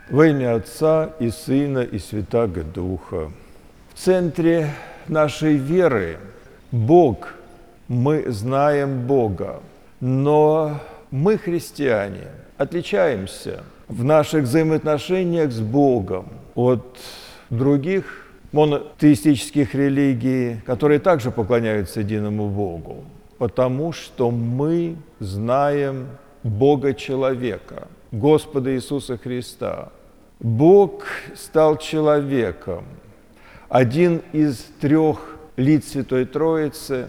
Во имя Отца и Сына и Святаго Духа. В центре нашей веры Бог, мы знаем Бога, но мы, христиане, отличаемся в наших взаимоотношениях с Богом от других монотеистических религий, которые также поклоняются единому Богу, потому что мы знаем Бога-человека, Господа Иисуса Христа. Бог стал человеком. Один из трех лиц Святой Троицы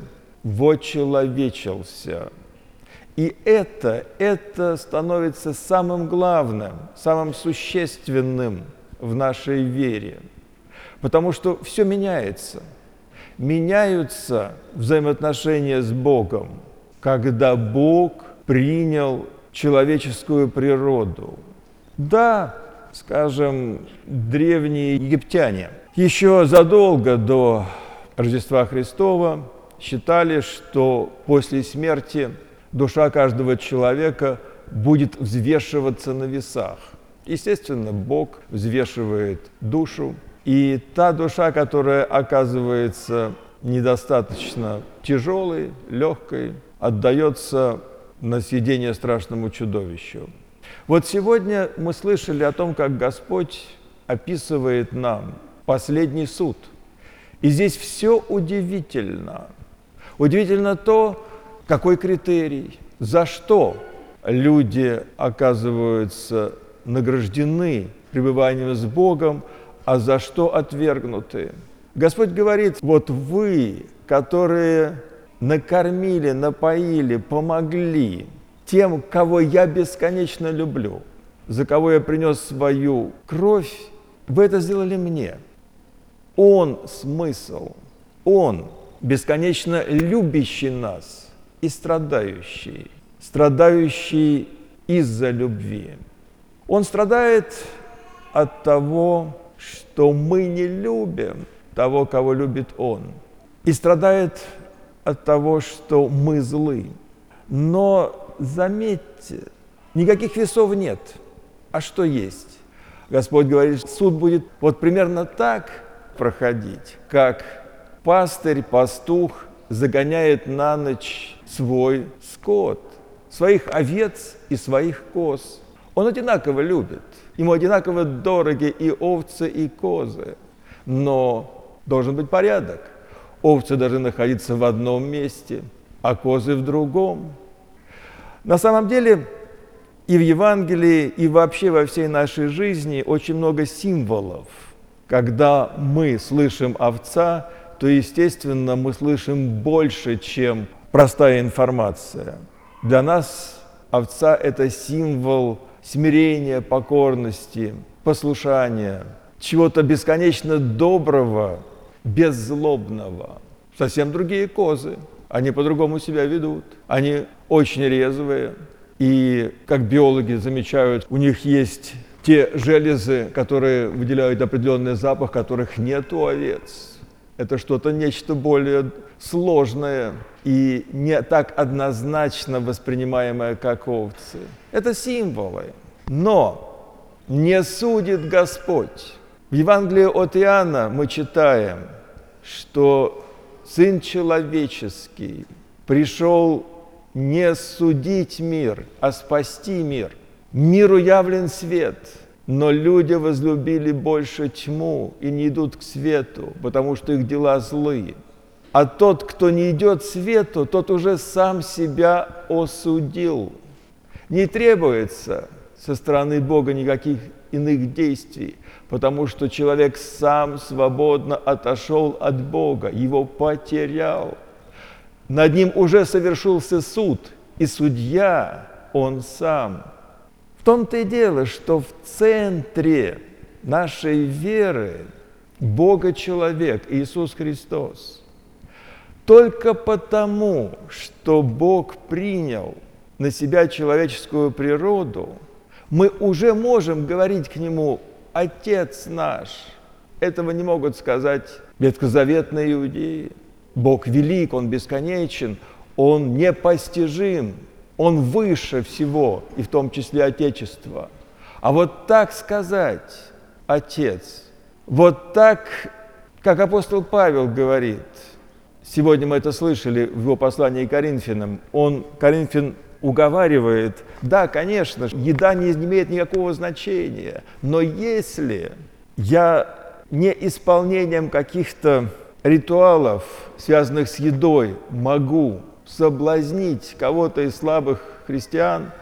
вочеловечился. И это становится самым главным, самым существенным в нашей вере. Потому что все меняется. Меняются взаимоотношения с Богом, когда Бог принял человеческую природу. Да, скажем, древние египтяне еще задолго до Рождества Христова считали, что после смерти душа каждого человека будет взвешиваться на весах. Естественно, Бог взвешивает душу, и та душа, которая оказывается недостаточно тяжелой, легкой, отдается на съедение страшному чудовищу. Вот сегодня мы слышали о том, как Господь описывает нам последний суд. И здесь все удивительно. Удивительно то, какой критерий, за что люди оказываются награждены пребыванием с Богом, а за что отвергнуты. Господь говорит: вот вы, которые накормили, напоили, помогли тем, кого я бесконечно люблю, за кого я принес свою кровь, вы это сделали мне. Он смысл, Он бесконечно любящий нас и страдающий из-за любви. Он страдает от того, что мы не любим того, кого любит Он, и страдает от того, что мы злы. Но заметьте, никаких весов нет. А что есть? Господь говорит, суд будет вот примерно так проходить, как пастырь, пастух загоняет на ночь свой скот, своих овец и своих коз. Он одинаково любит, ему одинаково дороги и овцы, и козы. Но должен быть порядок. Овцы должны находиться в одном месте, а козы в другом. На самом деле и в Евангелии, и вообще во всей нашей жизни очень много символов. Когда мы слышим овца, то, естественно, мы слышим больше, чем простая информация. Для нас овца – это символ смирения, покорности, послушания, чего-то бесконечно доброго, беззлобного. Совсем другие козы. Они по-другому себя ведут. Они очень резвые. И, как биологи замечают, у них есть те железы, которые выделяют определенный запах, которых нет у овец. Это что-то, нечто более сложное и не так однозначно воспринимаемое, как овцы. Это символы. Но не судит Господь. В Евангелии от Иоанна мы читаем, что Сын Человеческий пришел не судить мир, а спасти мир. Миру явлен свет, но люди возлюбили больше тьму и не идут к свету, потому что их дела злые. А тот, кто не идет к свету, тот уже сам себя осудил. Не требуется со стороны Бога никаких иных действий, потому что человек сам свободно отошел от Бога, его потерял. Над ним уже совершился суд, и судья он сам. В том-то и дело, что в центре нашей веры Бога-человек Иисус Христос. Только потому, что Бог принял на себя человеческую природу, мы уже можем говорить к Нему «Отец наш». Этого не могут сказать ветхозаветные иудеи. Бог велик, Он бесконечен, Он непостижим, Он выше всего, и в том числе Отечества. А вот так сказать, Отец, вот так, как апостол Павел говорит, сегодня мы это слышали в его послании к Коринфянам, Коринфян уговаривает, да, конечно, еда не имеет никакого значения, но если я не исполнением каких-то ритуалов, связанных с едой, могу соблазнить кого-то из слабых христиан,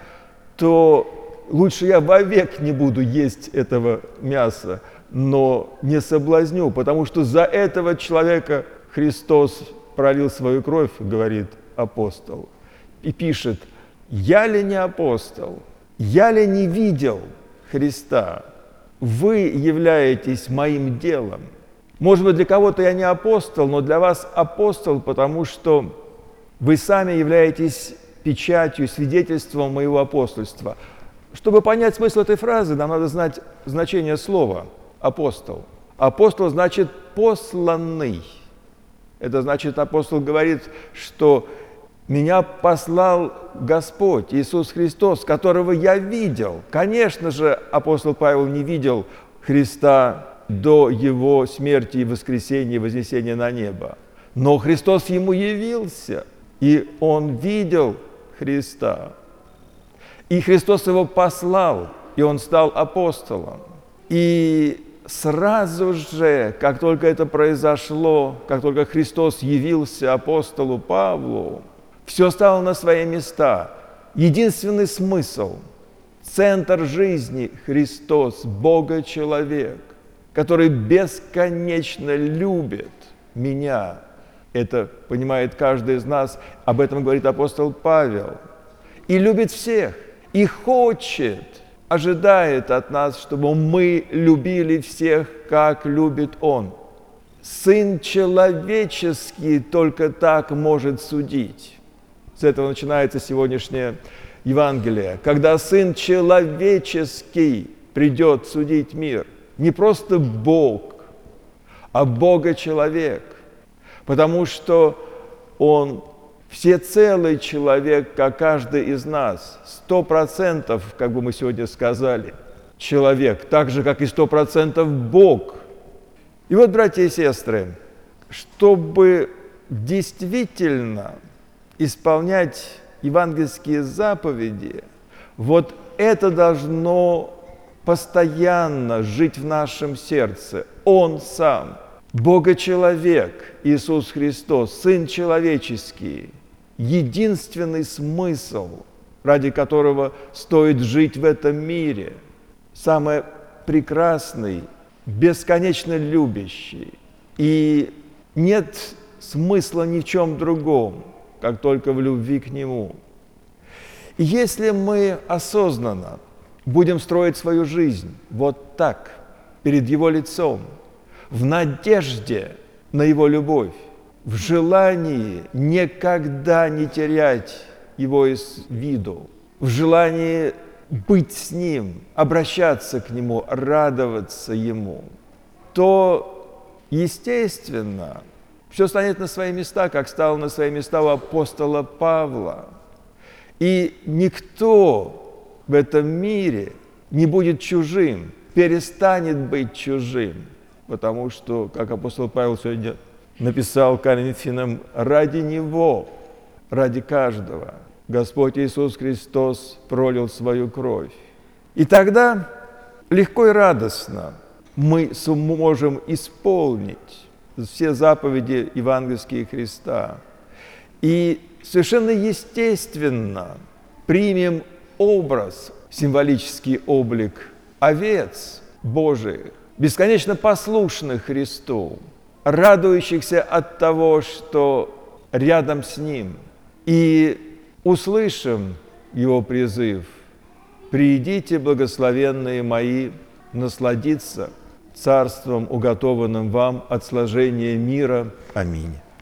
то лучше я вовек не буду есть этого мяса, но не соблазню, потому что за этого человека Христос пролил свою кровь, говорит апостол, и пишет: «Я ли не апостол? Я ли не видел Христа? Вы являетесь моим делом». Может быть, для кого-то я не апостол, но для вас апостол, потому что вы сами являетесь печатью, свидетельством моего апостольства. Чтобы понять смысл этой фразы, нам надо знать значение слова «апостол». Апостол значит «посланный». Это значит, апостол говорит, что «меня послал Господь Иисус Христос, которого я видел». Конечно же, апостол Павел не видел Христа до Его смерти и воскресения, и вознесения на небо. Но Христос ему явился, и он видел Христа. И Христос его послал, и он стал апостолом. И сразу же, как только это произошло, как только Христос явился апостолу Павлу, все стало на свои места. Единственный смысл, центр жизни – Христос, Бога-человек, который бесконечно любит меня. Это понимает каждый из нас, об этом говорит апостол Павел. И любит всех, и хочет, ожидает от нас, чтобы мы любили всех, как любит Он. Сын человеческий только так может судить. С этого начинается сегодняшнее Евангелие. Когда Сын человеческий придет судить мир. Не просто Бог, а Бога-человек. Потому что Он всецелый человек, как каждый из нас. 100%, как бы мы сегодня сказали, человек. Так же, как и 100% Бог. И вот, братья и сестры, чтобы действительно исполнять евангельские заповеди, вот это должно постоянно жить в нашем сердце. Он сам, Бога-человек, Иисус Христос, Сын человеческий, единственный смысл, ради которого стоит жить в этом мире, самый прекрасный, бесконечно любящий. И нет смысла ни в чем другом, как только в любви к Нему. И если мы осознанно будем строить свою жизнь вот так, перед Его лицом, в надежде на Его любовь, в желании никогда не терять Его из виду, в желании быть с Ним, обращаться к Нему, радоваться Ему, то, естественно, все станет на свои места, как стало на свои места у апостола Павла. И никто в этом мире не будет чужим, перестанет быть чужим, потому что, как апостол Павел сегодня написал Коринфянам, ради него, ради каждого Господь Иисус Христос пролил свою кровь. И тогда легко и радостно мы сможем исполнить все заповеди евангельские Христа. И совершенно естественно примем образ, символический облик овец Божиих, бесконечно послушных Христу, радующихся от того, что рядом с Ним, и услышим Его призыв: «Придите, благословенные мои, насладиться царством, уготованным вам от сложения мира». Аминь.